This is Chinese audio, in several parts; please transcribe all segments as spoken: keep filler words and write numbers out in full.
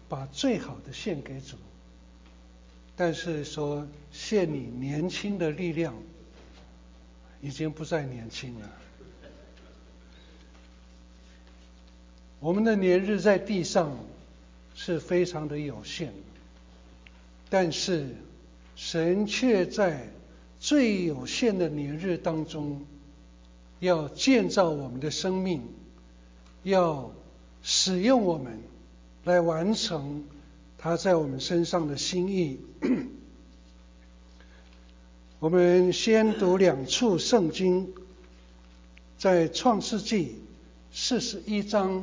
把最好的献给主，但是说献你年轻的力量，已经不再年轻了。我们的年日在地上是非常的有限，但是神却在最有限的年日当中，要建造我们的生命，要使用我们来完成他在我们身上的心意。我们先读两处圣经，在创世纪四十一章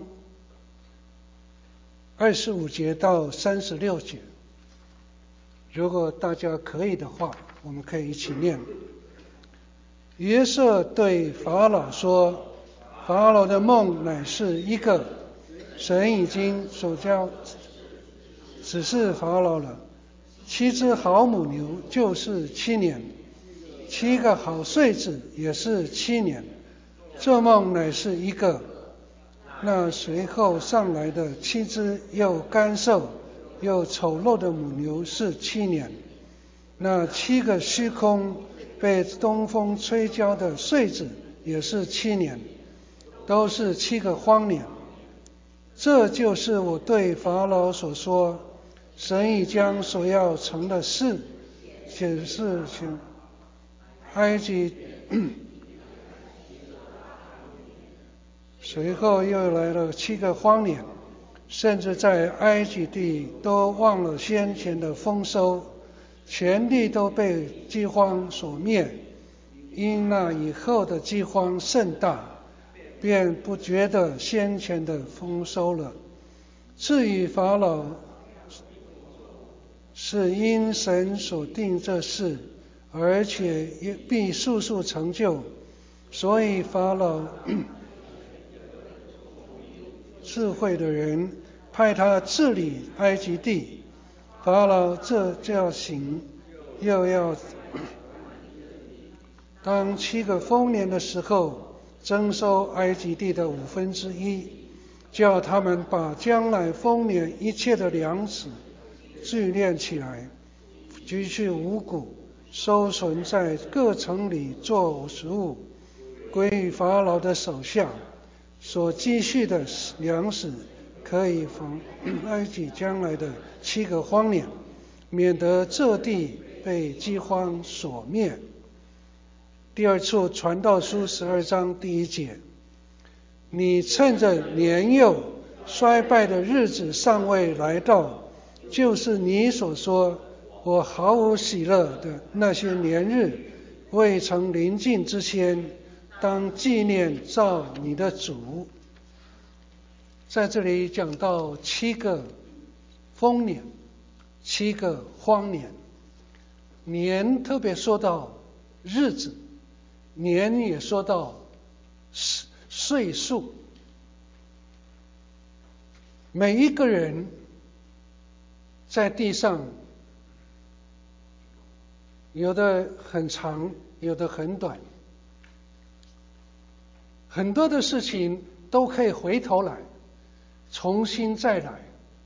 二十五节到三十六节，如果大家可以的话，我们可以一起念。约瑟对法老说，法老的梦乃是一个，神已经所教指示法老了，七只好母牛就是七年，七个好穗子也是七年，这梦乃是一个。那随后上来的七只又干瘦又丑陋的母牛是七年，那七个虚空被东风吹焦的穗子也是七年，都是七个荒年。这就是我对法老所说，神已将所要成的事显示向埃及。随后又来了七个荒年，甚至在埃及地都忘了先前的丰收，全地都被饥荒所灭。因那以后的饥荒甚大，便不觉得先前的丰收了。至于法老，是因神所定这事，而且必速速成就，所以法老智慧的人派他治理埃及地。法老这就要行，又要当七个丰年的时候，征收埃及地的五分之一，叫他们把将来丰年一切的粮食聚敛起来，积去五谷，收存在各城里做食物，归于法老的手下。所积蓄的粮食可以防埃及将来的七个荒年，免得这地被饥荒所灭。第二处传道书十二章第一节，你趁着年幼衰败的日子尚未来到，就是你所说我毫无喜乐的那些年日未曾临近之前，当纪念造你的主。在这里讲到七个丰年，七个荒年。年特别说到日子，年也说到岁数。每一个人在地上，有的很长，有的很短，很多的事情都可以回头来重新再来，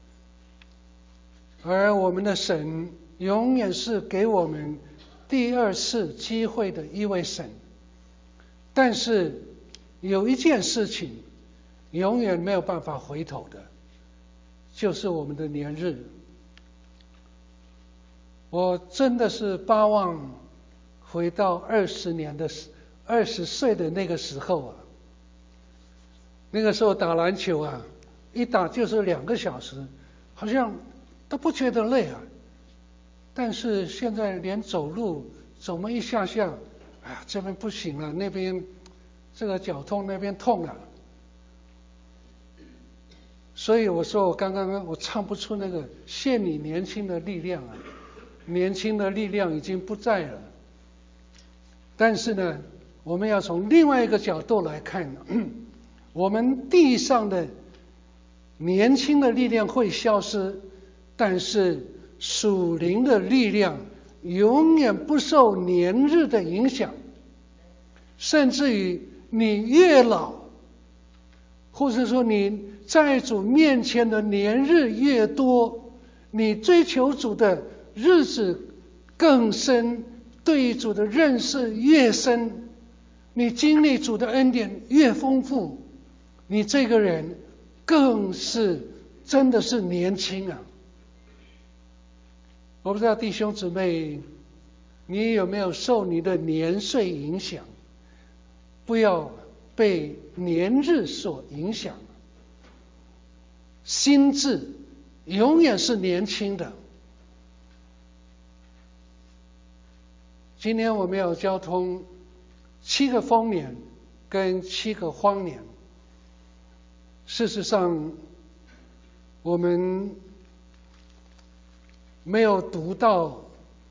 而我们的神永远是给我们第二次机会的一位神。但是有一件事情永远没有办法回头的，就是我们的年日。我真的是巴望回到二十年的二十岁的那个时候啊，那个时候打篮球啊，一打就是两个小时，好像都不觉得累啊。但是现在连走路走么一下下，哎呀，这边不行了，那边这个脚痛，那边痛了。所以我说我刚刚我唱不出那个献你年轻的力量啊，年轻的力量已经不在了。但是呢，我们要从另外一个角度来看，我们地上的年轻的力量会消失，但是属灵的力量永远不受年日的影响，甚至于你越老，或者说你在主面前的年日越多，你追求主的日子更深，对主的认识越深，你经历主的恩典越丰富，你这个人更是真的是年轻啊！我不知道弟兄姊妹，你有没有受你的年岁影响？不要被年日所影响。心智永远是年轻的。今天我们要交通七个丰年跟七个荒年。事实上，我们没有读到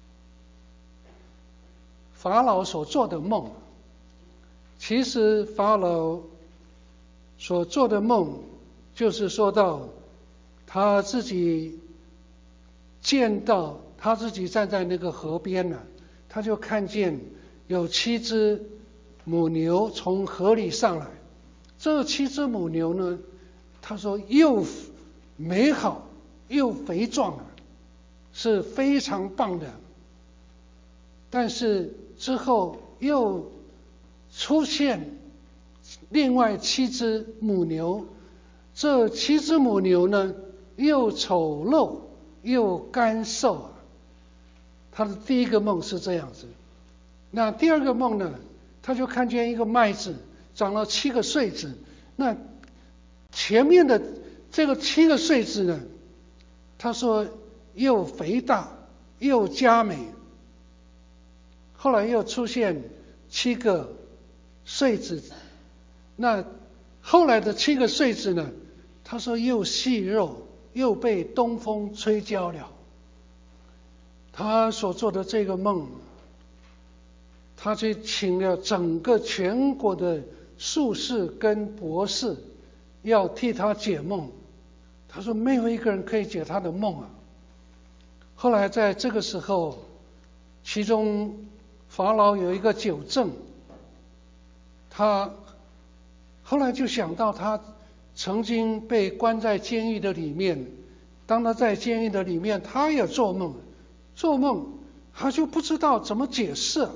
法老所做的梦。其实法老所做的梦，就是说到他自己见到他自己站在那个河边呢，他就看见有七只母牛从河里上来。这七只母牛呢，他说又美好又肥壮啊，是非常棒的。但是之后又出现另外七只母牛，这七只母牛呢，又丑陋又干瘦啊。他的第一个梦是这样子。那第二个梦呢，他就看见一个麦子长了七个穗子，那前面的这个七个穗子呢，他说又肥大又佳美。后来又出现七个穗子，那后来的七个穗子呢，他说又细肉又被东风吹焦了。他所做的这个梦，他去请了整个全国的术士跟博士要替他解梦。他说没有一个人可以解他的梦啊。后来在这个时候，其中法老有一个酒政，他后来就想到他曾经被关在监狱的里面，当他在监狱的里面，他也做梦，做梦他就不知道怎么解释。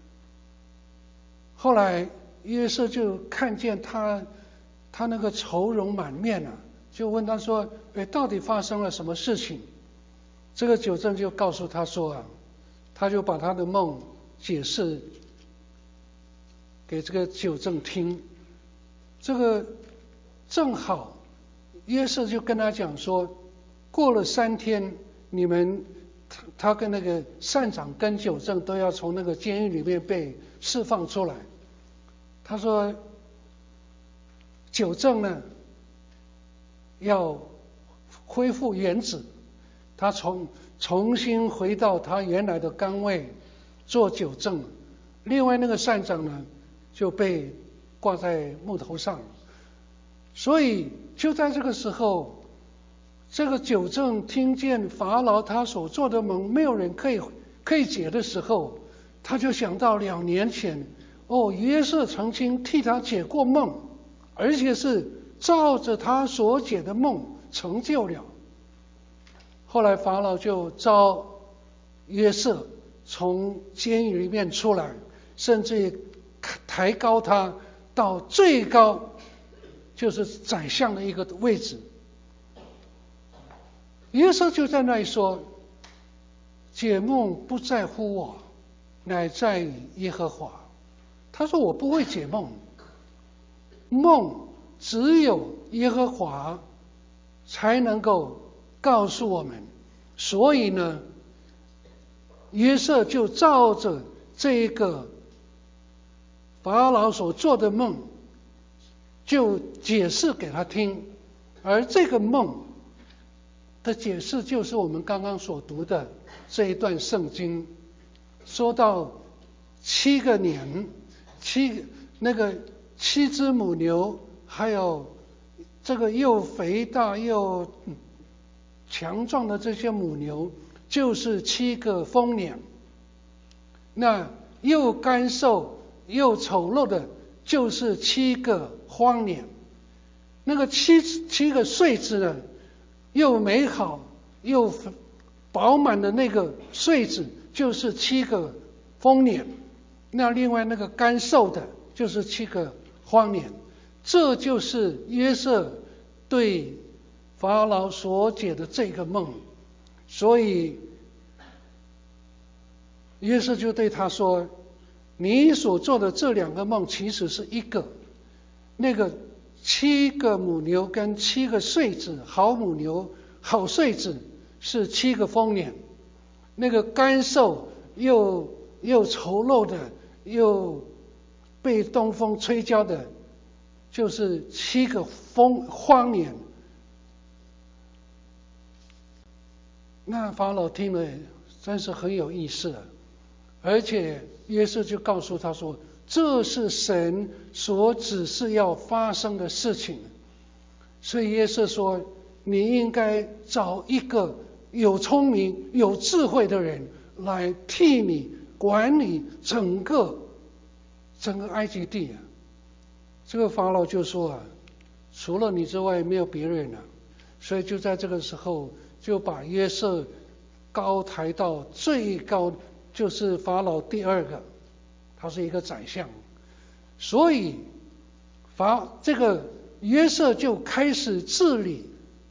后来约瑟就看见他他那个愁容满面啊，就问他说，哎，到底发生了什么事情？这个酒政就告诉他说啊，他就把他的梦解释给这个酒政听。这个正好约瑟就跟他讲说，过了三天，你们他他跟那个善长跟酒政都要从那个监狱里面被释放出来。他说酒政呢要恢复原职，他重重新回到他原来的岗位做酒政。另外那个善长呢就被挂在木头上。所以就在这个时候，这个酒政听见法老他所做的梦没有人可以可以解的时候，他就想到两年前，哦，约瑟曾经替他解过梦，而且是照着他所解的梦成就了。后来法老就召约瑟从监狱里面出来，甚至于抬高他到最高，就是宰相的一个位置。约瑟就在那里说，解梦不在乎我，乃在于耶和华。他说我不会解梦，梦只有耶和华才能够告诉我们。所以呢，约瑟就照着这个法老所做的梦就解释给他听。而这个梦的解释就是我们刚刚所读的这一段圣经，说到七个年，七那个七只母牛，还有这个又肥大又强壮的这些母牛，就是七个丰年。那又干瘦又丑陋的，就是七个荒年。 那个七七个穗子呢，又美好又饱满的那个穗子，就是七个丰年。那另外那个干瘦的，就是七个荒年。这就是约瑟对法老所解的这个梦。所以约瑟就对他说，你所做的这两个梦其实是一个，那个七个母牛跟七个穗子，好母牛好穗子是七个丰年，那个干瘦又又丑陋的又被东风吹焦的，就是七个丰荒年。那法老听了真是很有意思，而且约瑟就告诉他说，这是神所指示要发生的事情。所以约瑟说，你应该找一个有聪明有智慧的人来替你管理整个整个埃及地。这个法老就说啊，除了你之外没有别人了。所以就在这个时候就把约瑟高抬到最高，就是法老第二个，他是一个宰相。所以法这个约瑟就开始治理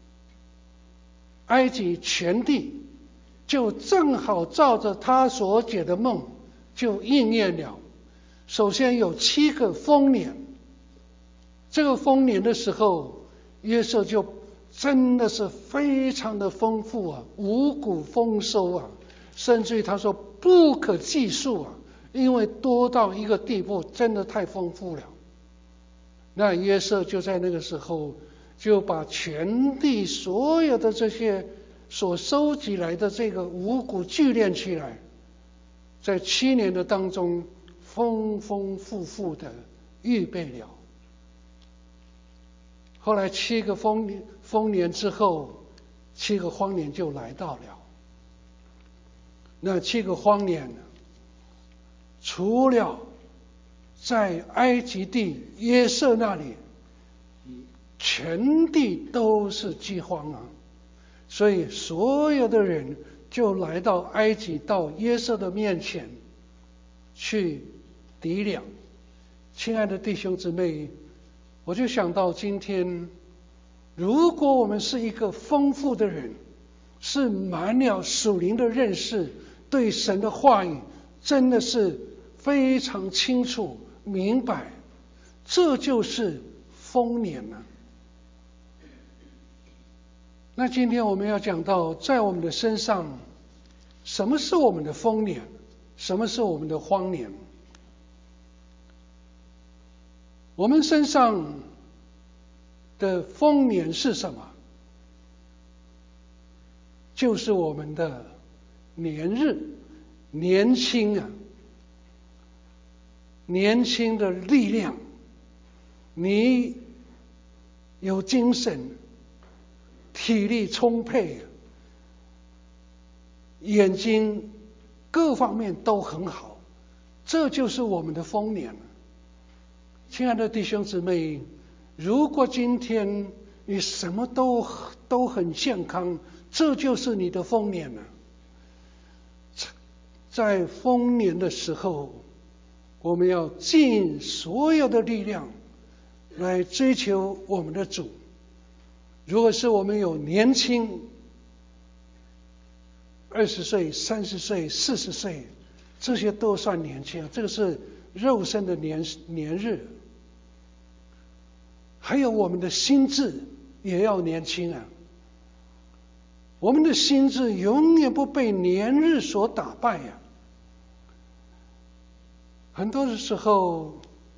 埃及全地，就正好照着他所解的梦就应验了。首先有七个丰年，这个丰年的时候，约瑟就真的是非常的丰富啊，五谷丰收啊，甚至于他说不可计数啊，因为多到一个地步，真的太丰富了。那约瑟就在那个时候就把全地所有的这些所收集来的这个五谷聚敛起来，在七年的当中丰丰富富的预备了。后来七个丰年丰年之后，七个荒年就来到了。那七个荒年，除了在埃及地约瑟那里，全地都是饥荒啊，所以所有的人就来到埃及，到约瑟的面前去抵粮。亲爱的弟兄姊妹，我就想到今天，如果我们是一个丰富的人，是满了属灵的认识，对神的话语真的是非常清楚明白，这就是丰年啊。那今天我们要讲到，在我们的身上，什么是我们的丰年，什么是我们的荒年？我们身上的丰年是什么？就是我们的年日，年轻啊，年轻的力量，你有精神，体力充沛，眼睛各方面都很好，这就是我们的丰年。亲爱的弟兄姊妹，如果今天你什么都都很健康，这就是你的丰年了。在丰年的时候，我们要尽所有的力量来追求我们的主。如果是我们有年轻，二十岁、三十岁、四十岁，这些都算年轻，这个是肉身的年年日。还有我们的心智也要年轻啊！我们的心智永远不被年日所打败呀、啊。很多的时候，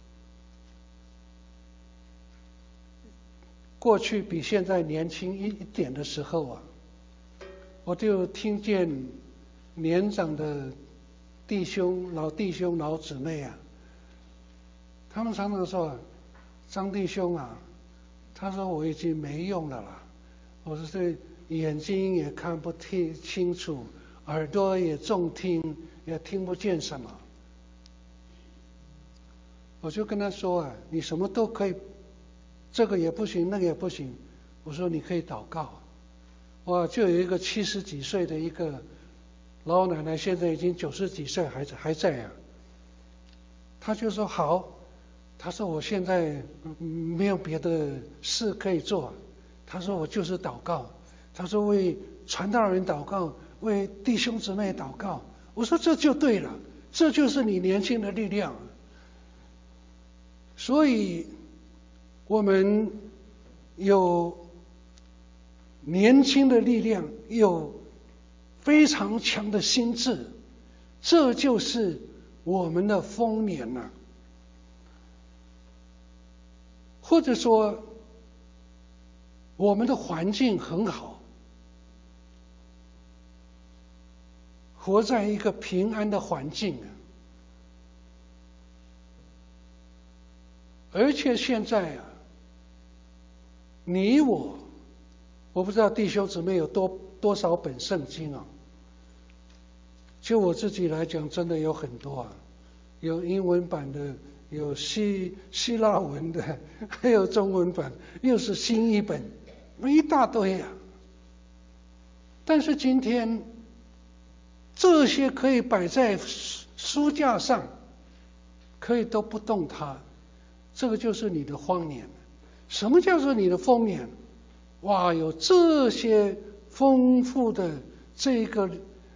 过去比现在年轻一点的时候啊，我就听见年长的弟兄、老弟兄、老姊妹啊，他们常常说：“张弟兄啊，他说我已经没用了啦，我说这眼睛也看不听清楚，耳朵也重听，也听不见什么。”我就跟他说啊，你什么都可以这个也不行，那个也不行。我说你可以祷告。哇，就有一个七十几岁的一个老奶奶，现在已经九十几岁，还还在啊。她就说好，她说我现在没有别的事可以做，她说我就是祷告，她说为传道人祷告，为弟兄姊妹祷告。我说这就对了，这就是你年轻的力量。所以我们有年轻的力量，有非常强的心智，这就是我们的丰年了。或者说我们的环境很好，活在一个平安的环境啊。而且现在啊，你我，我不知道弟兄姊妹有多多少本圣经啊。就我自己来讲，真的有很多啊，有英文版的，有希希腊文的，还有中文版，又是新译本，一大堆啊。但是今天这些可以摆在书架上，可以都不动它，这个就是你的荒年。什么叫做你的丰年？哇，有这些丰富的这个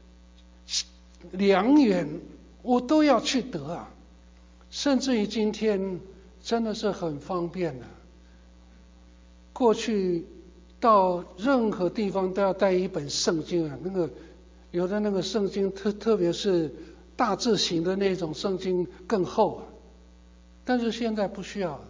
良缘，我都要去得啊。甚至于今天真的是很方便啊，过去到任何地方都要带一本圣经啊，那个有的那个圣经特特别是大字型的那种圣经更厚啊，但是现在不需要，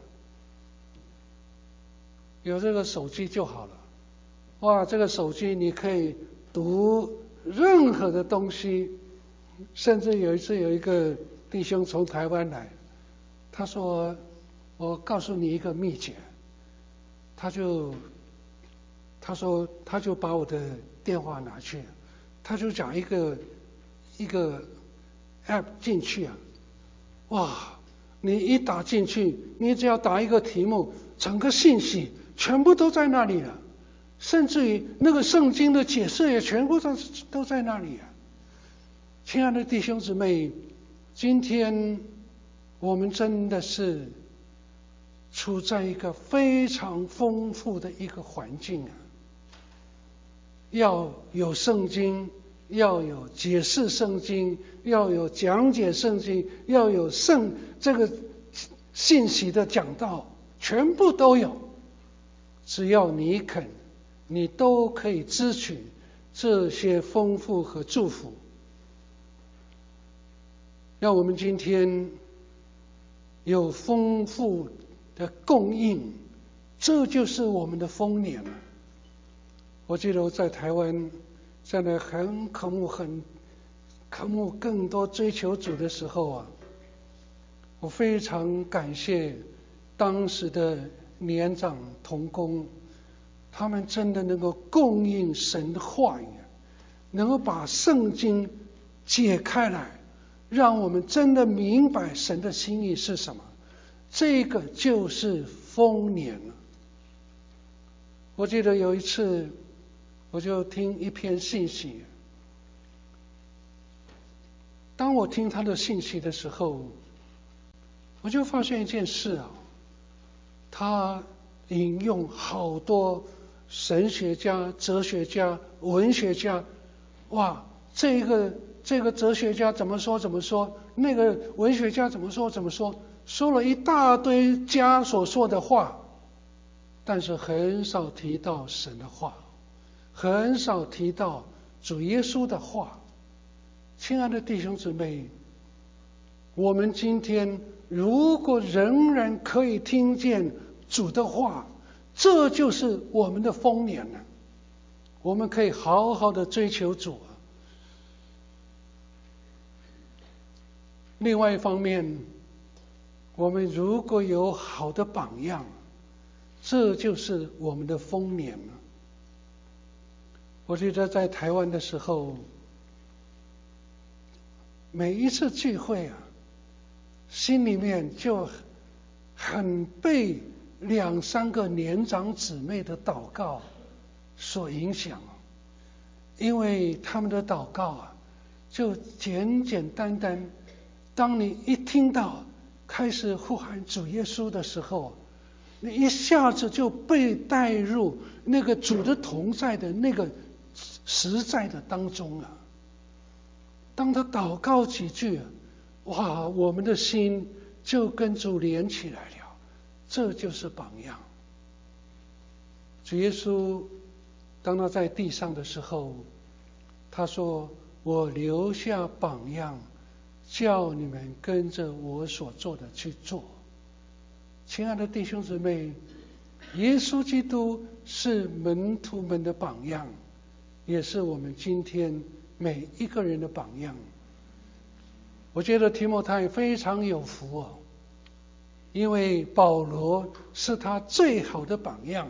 有这个手机就好了。哇，这个手机你可以读任何的东西。甚至有一次有一个弟兄从台湾来，他说我告诉你一个秘诀，他就他说他就把我的电话拿去，他就讲一个一个 app 进去啊，哇，你一打进去，你只要打一个题目，整个信息全部都在那里了，甚至于那个圣经的解释也全部都都在那里啊。亲爱的弟兄姊妹，今天我们真的是处在一个非常丰富的一个环境啊，要有圣经，要有解释圣经，要有讲解圣经，要有圣这个信息的讲道，全部都有。只要你肯，你都可以支取这些丰富和祝福。让我们今天有丰富的供应，这就是我们的丰年了。我记得我在台湾，在那很渴慕、很渴慕更多追求主的时候啊，我非常感谢当时的年长同工，他们真的能够供应神的话语，能够把圣经解开来。让我们真的明白神的心意是什么，这个就是丰年了。我记得有一次，我就听一篇信息，当我听他的信息的时候，我就发现一件事啊，他引用好多神学家、哲学家、文学家，哇，这个这个哲学家怎么说怎么说，那个文学家怎么说怎么说，说了一大堆家所说的话，但是很少提到神的话，很少提到主耶稣的话。亲爱的弟兄姊妹，我们今天如果仍然可以听见主的话，这就是我们的丰年了。我们可以好好的追求主啊。另外一方面，我们如果有好的榜样，这就是我们的丰年了。我记得在台湾的时候，每一次聚会啊，心里面就很被两三个年长姊妹的祷告所影响，因为他们的祷告啊，就简简单单，当你一听到开始呼喊主耶稣的时候，你一下子就被带入那个主的同在的那个实在的当中啊。当他祷告几句，哇，我们的心就跟主连起来了。这就是榜样。主耶稣当他在地上的时候，他说，我留下榜样，叫你们跟着我所做的去做。亲爱的弟兄姊妹，耶稣基督是门徒们的榜样，也是我们今天每一个人的榜样。我觉得提摩太非常有福哦，因为保罗是他最好的榜样，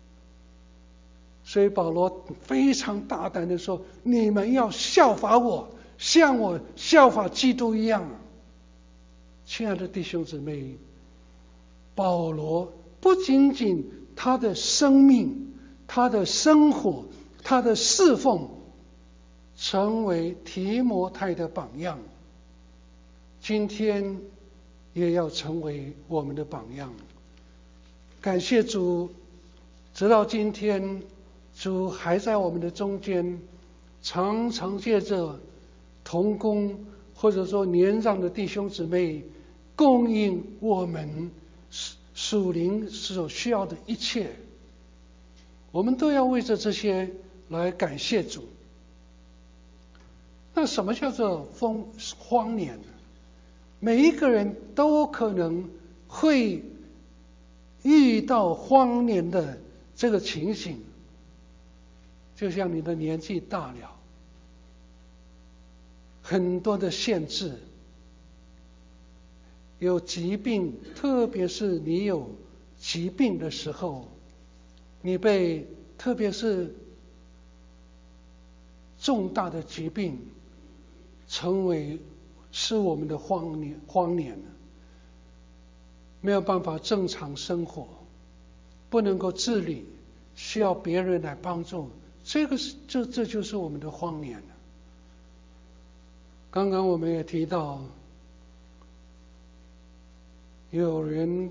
所以保罗非常大胆的说，你们要效法我，像我效法基督一样。亲爱的弟兄姊妹，保罗不仅仅他的生命，他的生活，他的侍奉成为提摩太的榜样，今天也要成为我们的榜样。感谢主，直到今天主还在我们的中间，常常借着同工或者说年长的弟兄姊妹供应我们属灵所需要的一切，我们都要为着这些来感谢主。那什么叫做风荒年呢？每一个人都可能会遇到荒年的这个情形，就像你的年纪大了，很多的限制，有疾病，特别是你有疾病的时候，你被特别是重大的疾病成为是我们的荒年，荒年没有办法正常生活，不能够自理，需要别人来帮助，这个是这这就是我们的荒年。刚刚我们也提到，有人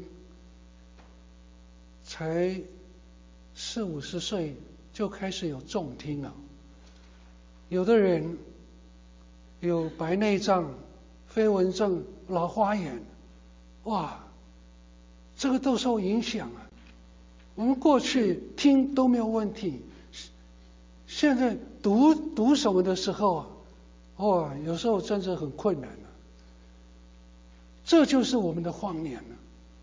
才四五十岁就开始有重听了，有的人有白内障、飞蚊症、老花眼，哇，这个都受影响啊。我们过去听都没有问题，现在读读什么的时候啊，哇，有时候真是很困难啊。这就是我们的荒年了，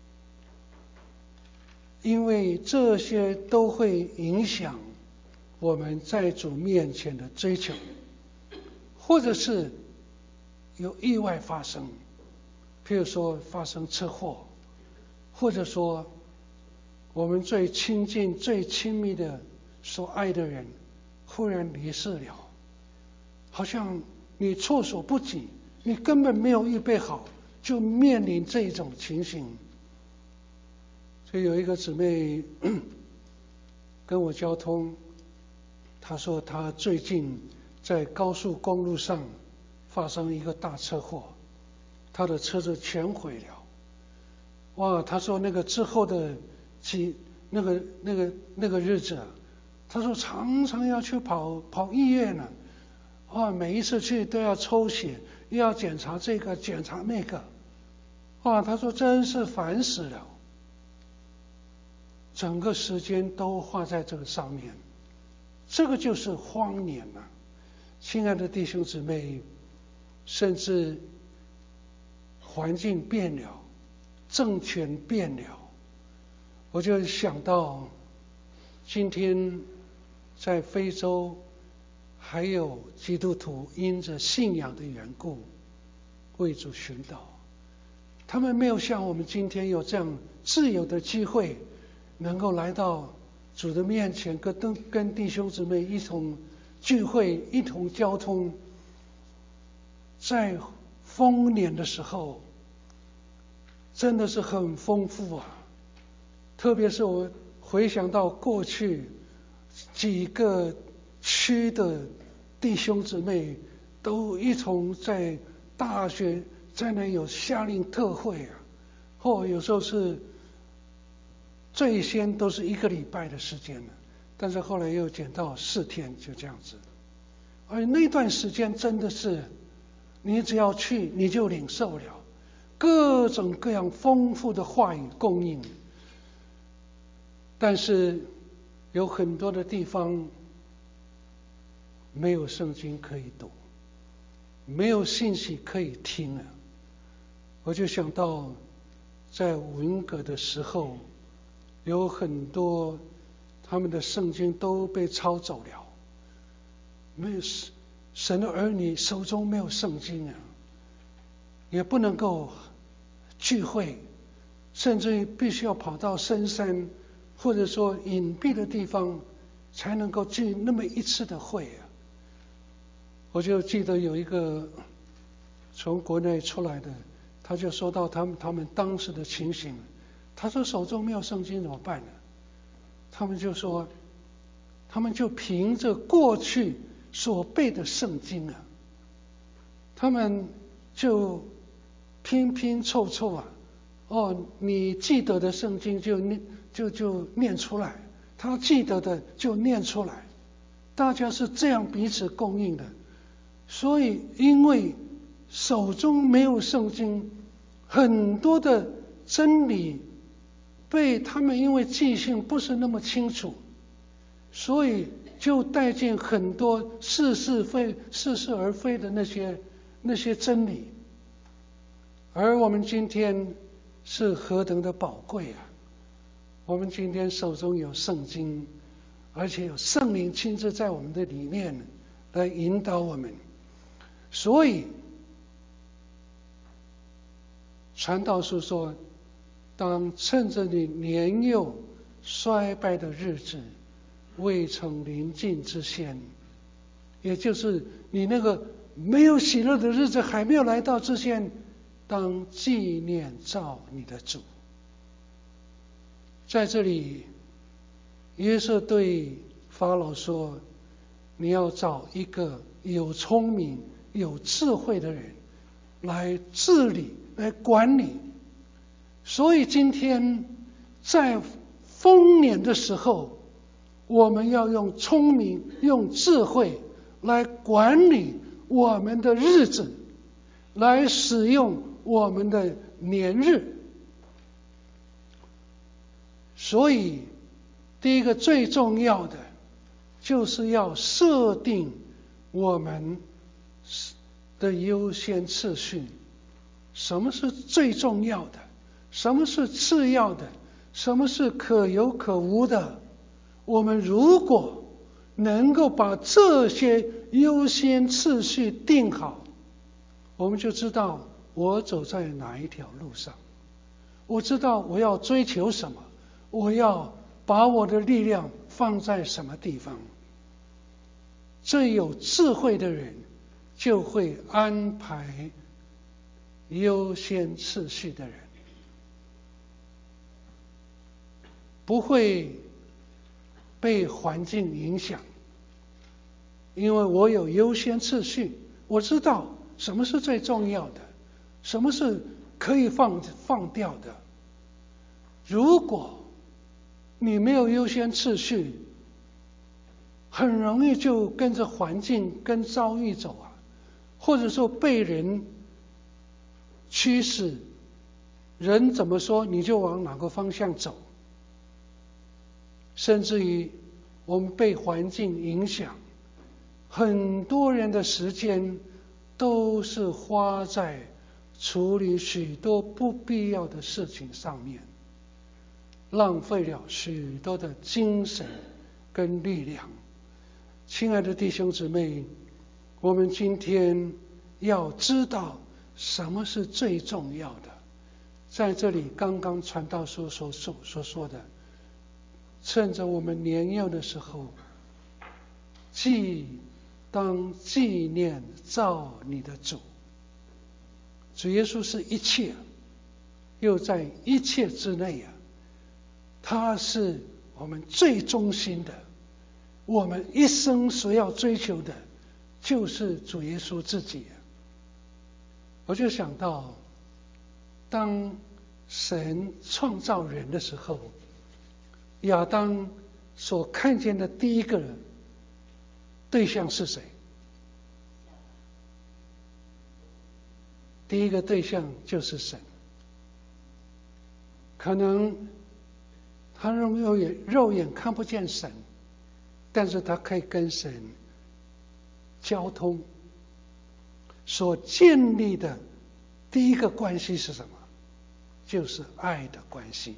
因为这些都会影响我们在主面前的追求，或者是有意外发生，譬如说发生车祸，或者说我们最亲近最亲密的所爱的人忽然离世了，好像你措手不及，你根本没有预备好，就面临这种情形。所以有一个姊妹跟我交通，她说她最近在高速公路上发生一个大车祸，她的车子全毁了。哇，她说那个之后的几那个那个那个日子，她说常常要去跑跑医院了，哇，每一次去都要抽血，又要检查这个检查那个，哇，她说真是烦死了。整个时间都花在这个上面，这个就是荒年了。亲爱的弟兄姊妹，甚至环境变了，政权变了，我就想到今天在非洲还有基督徒因着信仰的缘故为主寻祷，他们没有像我们今天有这样自由的机会，能够来到主的面前，跟跟弟兄姊妹一同聚会，一同交通。在丰年的时候，真的是很丰富啊！ 特别是我回想到过去几个区的弟兄姊妹都一同在大学在那有夏令特会啊，或有时候是最先都是一个礼拜的时间了，但是后来又减到四天，就这样子。而那段时间真的是，你只要去你就领受了各种各样丰富的话语供应。但是有很多的地方没有圣经可以读，没有信息可以听啊。我就想到在文革的时候，有很多他们的圣经都被抄走了，没有神的儿女手中没有圣经啊，也不能够聚会，甚至于必须要跑到深山或者说隐蔽的地方才能够聚那么一次的会啊。我就记得有一个从国内出来的，他就说到他们他们当时的情形，他说手中没有圣经怎么办呢？他们就说，他们就凭着过去所背的圣经啊，他们就拼拼凑凑啊，哦，你记得的圣经就念就就念出来，他记得的就念出来，大家是这样彼此供应的。所以因为手中没有圣经，很多的真理被他们因为记性不是那么清楚，所以就带进很多似是非似是而非的那些那些真理。而我们今天是何等的宝贵啊！我们今天手中有圣经，而且有圣灵亲自在我们的里面来引导我们。所以传道书说，当趁着你年幼衰败的日子未曾临近之前，也就是你那个没有喜乐的日子还没有来到之前，当纪念造你的主。在这里约瑟对法老说，你要找一个有聪明有智慧的人来治理来管理。所以今天在丰年的时候，我们要用聪明用智慧来管理我们的日子，来使用我们的年日。所以第一个最重要的就是要设定我们的优先次序。什么是最重要的？什么是次要的？什么是可有可无的？我们如果能够把这些优先次序定好，我们就知道我走在哪一条路上，我知道我要追求什么，我要把我的力量放在什么地方。最有智慧的人就会安排优先次序的人，不会被环境影响，因为我有优先次序，我知道什么是最重要的，什么是可以放放掉的。如果你没有优先次序，很容易就跟着环境跟遭遇走啊，或者说被人驱使，人怎么说你就往哪个方向走，甚至于我们被环境影响，很多人的时间都是花在处理许多不必要的事情上面，浪费了许多的精神跟力量。亲爱的弟兄姊妹，我们今天要知道什么是最重要的。在这里刚刚传道书所说所说的，趁着我们年幼的时候，记当纪念造你的主。主耶稣是一切，又在一切之内啊。 他是我们最忠心的，我们一生所要追求的就是主耶稣自己。我就想到，当神创造人的时候，亚当所看见的第一个人对象是谁？第一个对象就是神。可能他肉眼肉眼看不见神，但是他可以跟神交通。所建立的第一个关系是什么？就是爱的关系。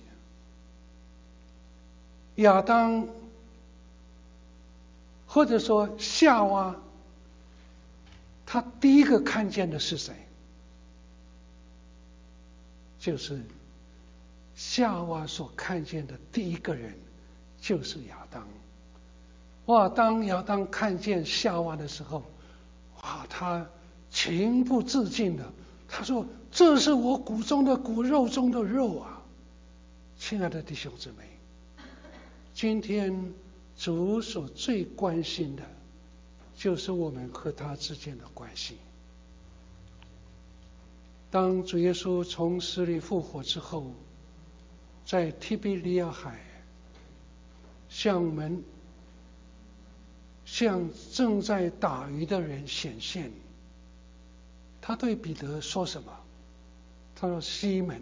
亚当或者说夏娃，他第一个看见的是谁？就是夏娃所看见的第一个人就是亚当。哇！当亚当看见夏娃的时候，哇，他情不自禁的，他说：“这是我骨中的骨，肉中的肉啊！”亲爱的弟兄姊妹，今天主所最关心的，就是我们和他之间的关系。当主耶稣从死里复活之后，在提比利亚海向门向正在打鱼的人显现，他对彼得说什么？他说：“西门，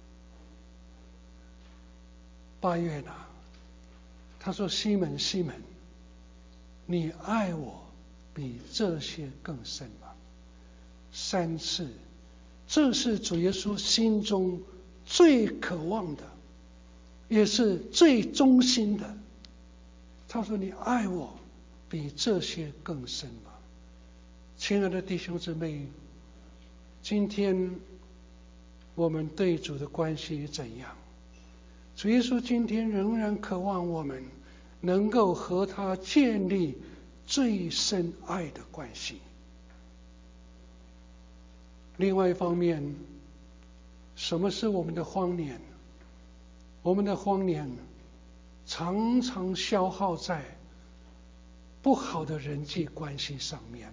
八月呢？”他说：“西门，西门，你爱我比这些更深吗？”三次，这是主耶稣心中最渴望的，也是最忠心的。他说：“你爱我比这些更深吗？”亲爱的弟兄姊妹，今天我们对主的关系怎样？主耶稣今天仍然渴望我们能够和他建立最深爱的关系。另外一方面，什么是我们的荒年？我们的荒年常常消耗在不好的人际关系上面。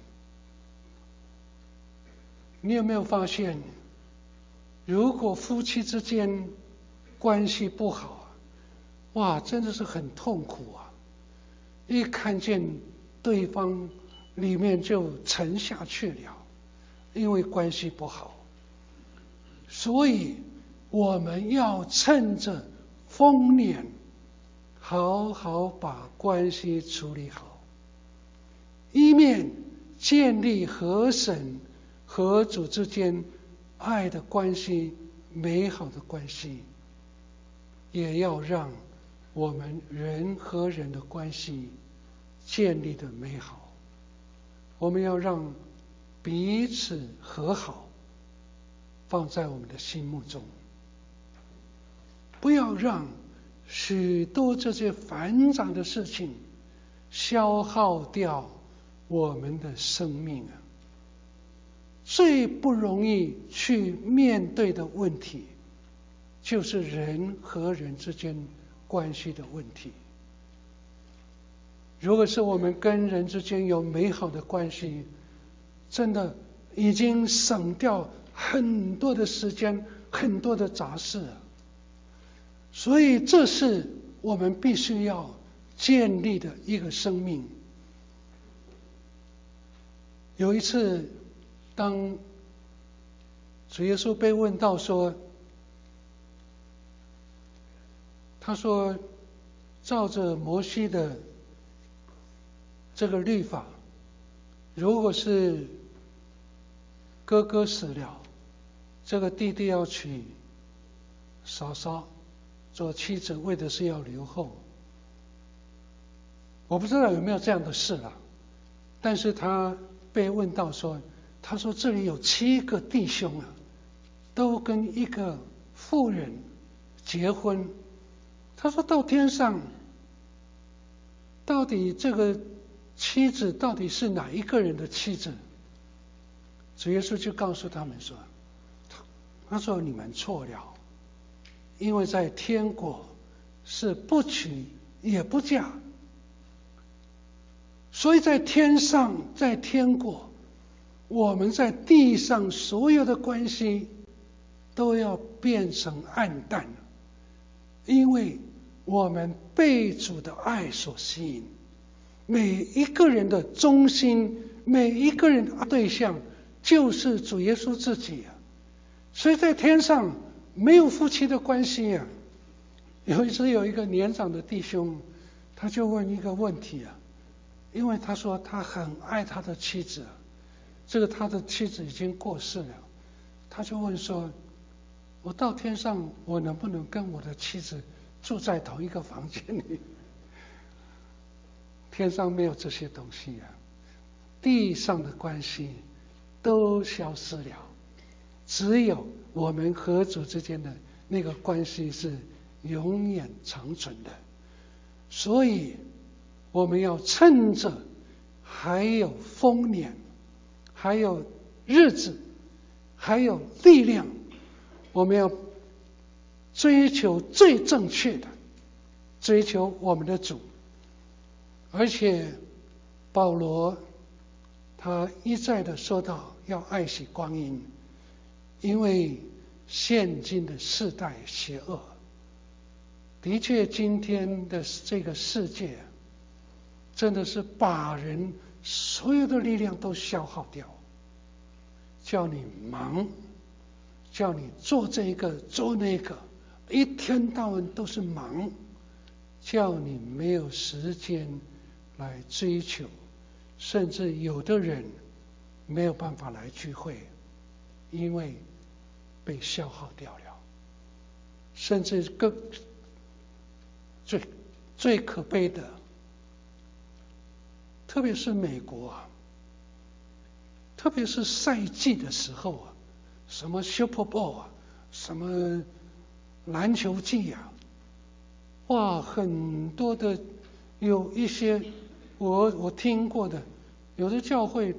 你有没有发现，如果夫妻之间关系不好，哇，真的是很痛苦啊！一看见对方里面就沉下去了，因为关系不好。所以我们要趁着丰年，好好把关系处理好，一面建立和神和主之间爱的关系，美好的关系，也要让我们人和人的关系建立的美好。我们要让彼此和好放在我们的心目中，不要让许多这些繁杂的事情消耗掉我们的生命啊！最不容易去面对的问题，就是人和人之间关系的问题。如果是我们跟人之间有美好的关系，真的已经省掉很多的时间，很多的杂事了。所以这是我们必须要建立的一个生命。有一次，当主耶稣被问到说，他说照着摩西的这个律法，如果是哥哥死了，这个弟弟要娶嫂嫂做妻子，为的是要留后。我不知道有没有这样的事了，但是他被问到说，他说这里有七个弟兄啊，都跟一个妇人结婚。他说到天上，到底这个妻子到底是哪一个人的妻子？主耶稣就告诉他们说，他说你们错了，因为在天国是不娶也不嫁。所以在天上，在天国，我们在地上所有的关系都要变成暗淡，因为我们被主的爱所吸引。每一个人的中心，每一个人的对象就是主耶稣自己啊。所以在天上没有夫妻的关系啊。有一次有一个年长的弟兄，他就问一个问题啊，因为他说他很爱他的妻子，这个他的妻子已经过世了，他就问说，我到天上我能不能跟我的妻子住在同一个房间里？天上没有这些东西啊，地上的关系都消失了，只有我们和主之间的那个关系是永远长存的。所以我们要趁着还有丰年，还有日子，还有力量，我们要追求最正确的，追求我们的主。而且保罗他一再的说到要爱惜光阴，因为现今的世代邪恶。的确今天的这个世界真的是把人所有的力量都消耗掉，叫你忙，叫你做这个做那个，一天到晚都是忙，叫你没有时间来追求，甚至有的人没有办法来聚会，因为被消耗掉了。甚至更最最可悲的，特别是美国啊，特别是赛季的时候啊，什么 Super Bowl 啊，什么篮球季啊，哇，很多的有一些我我听过的，有的教会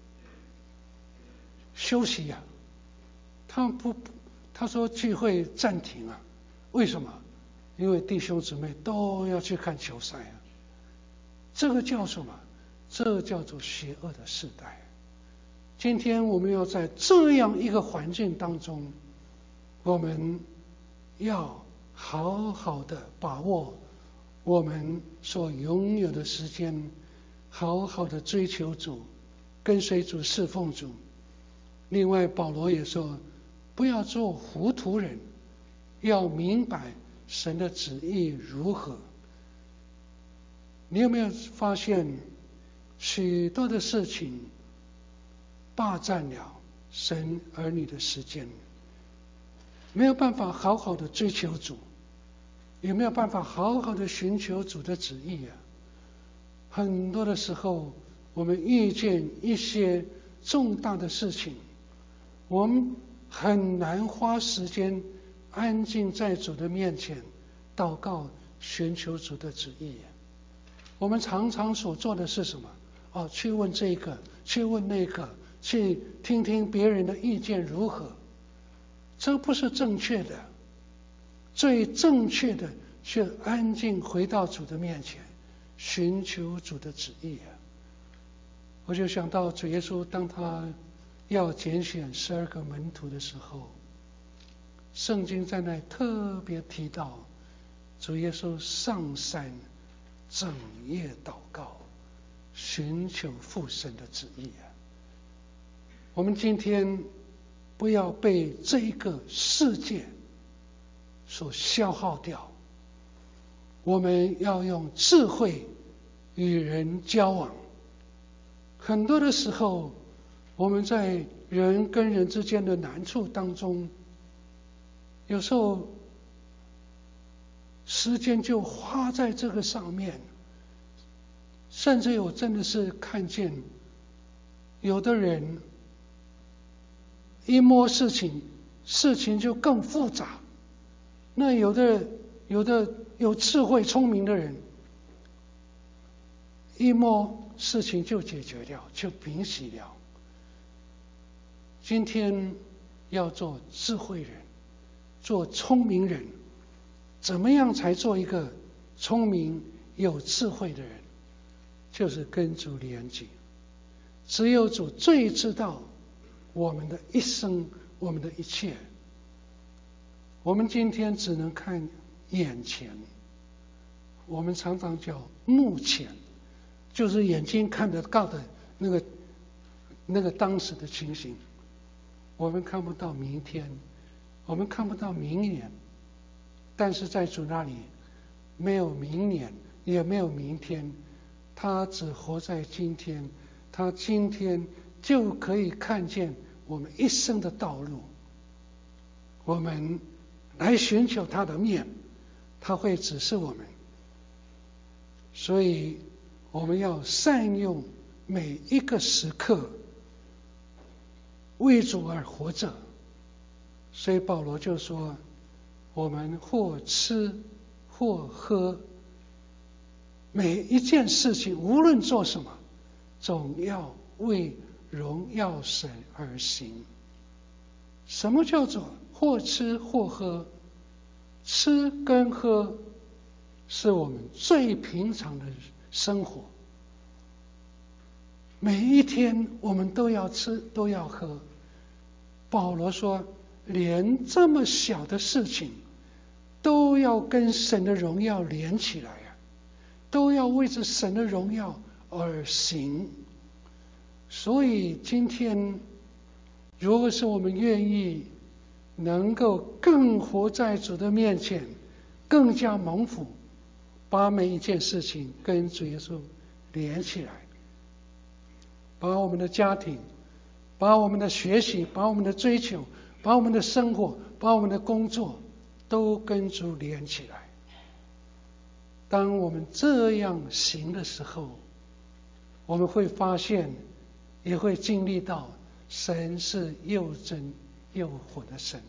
休息啊，他们不他说聚会暂停啊，为什么？因为弟兄姊妹都要去看球赛啊。这个叫什么？这叫做邪恶的时代。今天我们要在这样一个环境当中，我们要好好的把握我们所拥有的时间，好好的追求主，跟随主，侍奉主。另外保罗也说，不要做糊涂人，要明白神的旨意如何。你有没有发现许多的事情霸占了神儿女的时间，没有办法好好的追求主，也没有办法好好的寻求主的旨意啊。很多的时候我们遇见一些重大的事情，我们很难花时间安静在主的面前祷告，寻求主的旨意。我们常常所做的是什么？哦，去问这个，去问那个，去听听别人的意见如何。这不是正确的。最正确的是安静回到主的面前，寻求主的旨意啊。我就想到主耶稣当他要拣选十二个门徒的时候，圣经在那特别提到主耶稣上山整夜祷告，寻求父神的旨意啊。我们今天不要被这个世界所消耗掉，我们要用智慧与人交往。很多的时候我们在人跟人之间的难处当中，有时候时间就花在这个上面，甚至我真的是看见有的人一摸事情，事情就更复杂。那有的有的有智慧聪明的人，一摸事情就解决了，就平息了。今天要做智慧人，做聪明人， 怎么样才做一个聪明有智慧的人？就是跟主连结。只有主最知道我们的一生，我们的一切。我们今天只能看眼前，我们常常叫目前，就是眼睛看得到的那个那个当时的情形。我们看不到明天，我们看不到明年，但是在主那里没有明年，也没有明天，他只活在今天，他今天就可以看见我们一生的道路。我们来寻求他的面，他会指示我们。所以我们要善用每一个时刻，为主而活着。所以保罗就说，我们或吃或喝，每一件事情无论做什么，总要为荣耀神而行。什么叫做或吃或喝？吃跟喝是我们最平常的生活，每一天我们都要吃都要喝。保罗说，连这么小的事情都要跟神的荣耀连起来啊，都要为着神的荣耀而行。所以今天如果是我们愿意能够更活在主的面前，更加蒙福，把每一件事情跟主耶稣连起来，把我们的家庭，把我们的学习，把我们的追求，把我们的生活，把我们的工作都跟主连起来。当我们这样行的时候，我们会发现，也会经历到神是又真又活的神。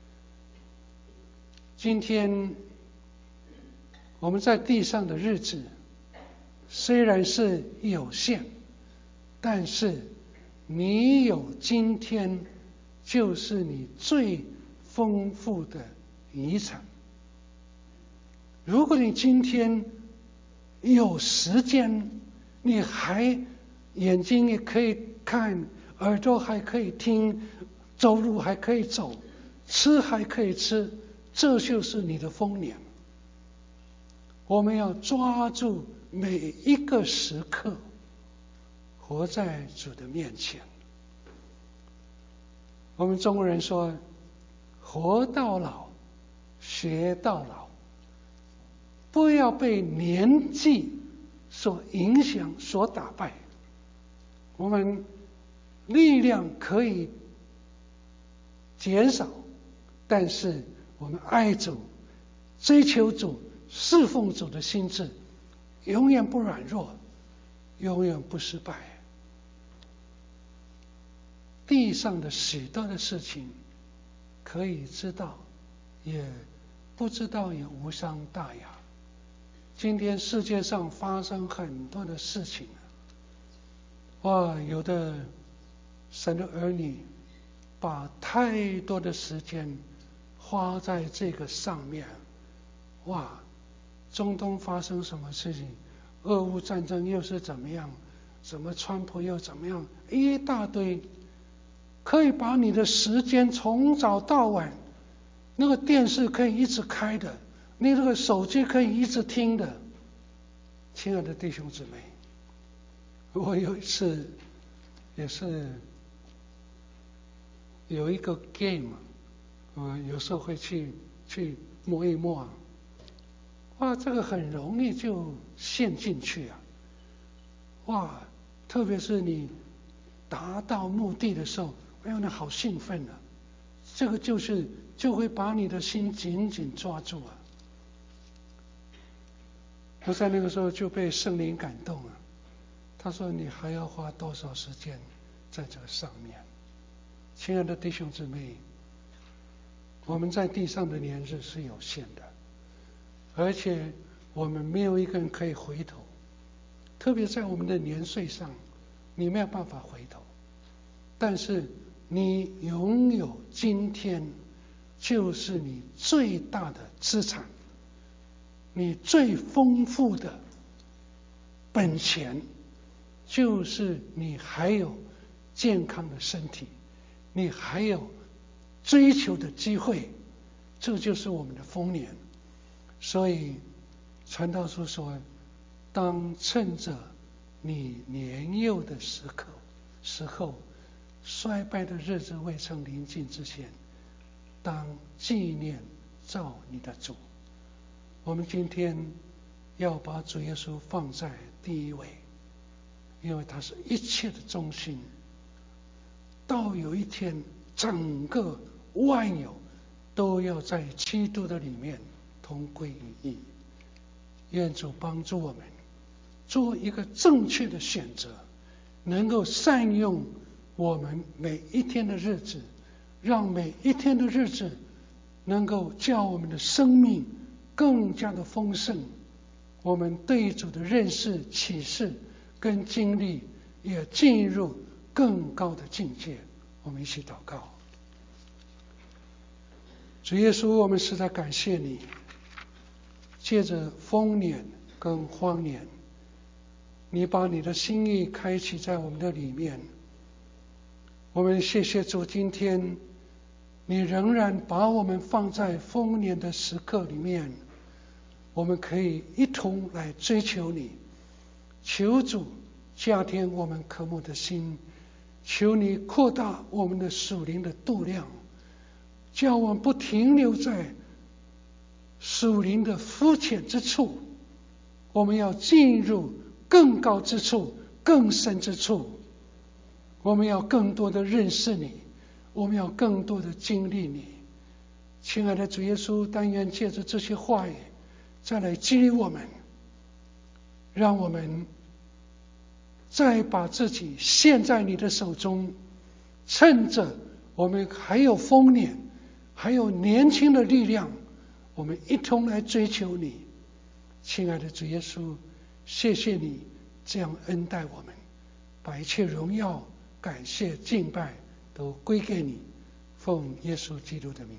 今天我们在地上的日子虽然是有限，但是你有今天就是你最丰富的遗产。如果你今天有时间，你还眼睛也可以看，耳朵还可以听，走路还可以走，吃还可以吃，这就是你的丰年。我们要抓住每一个时刻，活在主的面前。我们中国人说，活到老，学到老。不要被年纪所影响、所打败。我们力量可以减少，但是我们爱主、追求主、侍奉主的心志，永远不软弱，永远不失败。地上的许多的事情可以知道，也不知道也无伤大雅。今天世界上发生很多的事情，哇，有的神的儿女把太多的时间花在这个上面，哇，中东发生什么事情，俄乌战争又是怎么样，什么川普又怎么样，一大堆，可以把你的时间从早到晚，那个电视可以一直开的，你这个手机可以一直听的。亲爱的弟兄姊妹，我有一次也是有一个 game， 我有时候会去去摸一摸，哇，这个很容易就陷进去啊，哇，特别是你达到目的的时候，哎呦，那好兴奋啊！这个就是就会把你的心紧紧抓住啊。我在那个时候就被圣灵感动了，他说你还要花多少时间在这个上面？亲爱的弟兄姊妹，我们在地上的年日是有限的，而且我们没有一个人可以回头，特别在我们的年岁上，你没有办法回头。但是你拥有今天，就是你最大的资产。 你最丰富的本钱，就是你还有健康的身体，你还有追求的机会，这就是我们的丰年。所以传道书说，当趁着你年幼的时刻时候，衰败的日子未曾临近之前，当纪念造你的主。我们今天要把主耶稣放在第一位，因为他是一切的中心。到有一天，整个万有都要在基督的里面同归于一。愿主帮助我们做一个正确的选择，能够善用我们每一天的日子，让每一天的日子能够叫我们的生命更加的丰盛，我们对主的认识、启示跟经历也进入更高的境界。我们一起祷告。主耶稣，我们实在感谢你，借着丰年跟荒年，你把你的心意开启在我们的里面。我们谢谢主，今天你仍然把我们放在丰年的时刻里面，我们可以一同来追求你。求主加添我们渴慕的心，求你扩大我们的属灵的度量，叫我们不停留在属灵的肤浅之处，我们要进入更高之处、更深之处。我们要更多的认识你，我们要更多的经历你。亲爱的主耶稣，但愿借着这些话语再来激励我们，让我们再把自己献在你的手中，趁着我们还有丰年，还有年轻的力量，我们一同来追求你。亲爱的主耶稣，谢谢你这样恩待我们，把一切荣耀、感谢、敬拜都归给你，奉耶稣基督的名。